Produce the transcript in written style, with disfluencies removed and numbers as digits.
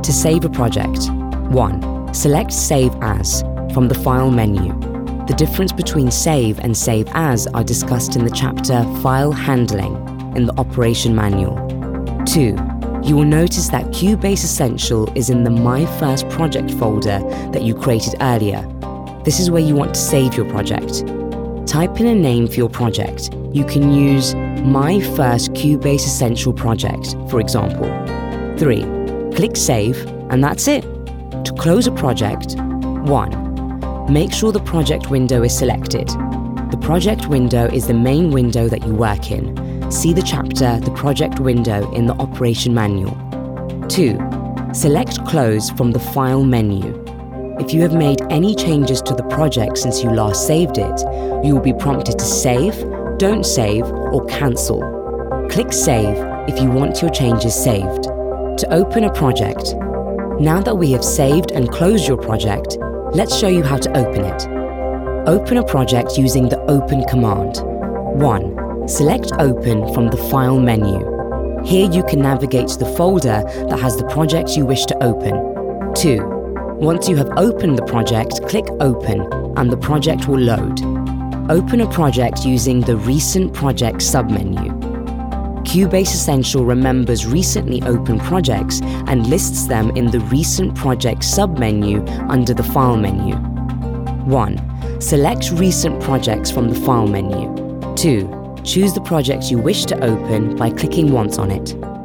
To save a project, 1. Select Save As from the File menu. The difference between Save and Save As are discussed in the chapter File Handling in the Operation Manual. 2. You will notice that Cubase Essential is in the My First Project folder that you created earlier. This is where you want to save your project. Type in a name for your project. You can use My First Cubase Essential Project, for example. 3. Click Save, and that's it. To close a project, 1. Make sure the project window is selected. The project window is the main window that you work in. See the chapter The Project Window in the Operation Manual. 2. Select Close from the File menu. If you have made any changes to the project since you last saved it, you will be prompted to save, don't save, or cancel. Click Save if you want your changes saved. To open a project. Now that we have saved and closed your project, let's show you how to open it. Open a project using the Open command. 1. Select Open from the File menu. Here you can navigate to the folder that has the project you wish to open. 2. Once you have opened the project, click Open and the project will load. Open a project using the Recent Project submenu. Cubase Essential remembers recently opened projects and lists them in the Recent Project submenu under the File menu. 1. Select Recent Projects from the File menu. 2. Choose the project you wish to open by clicking once on it.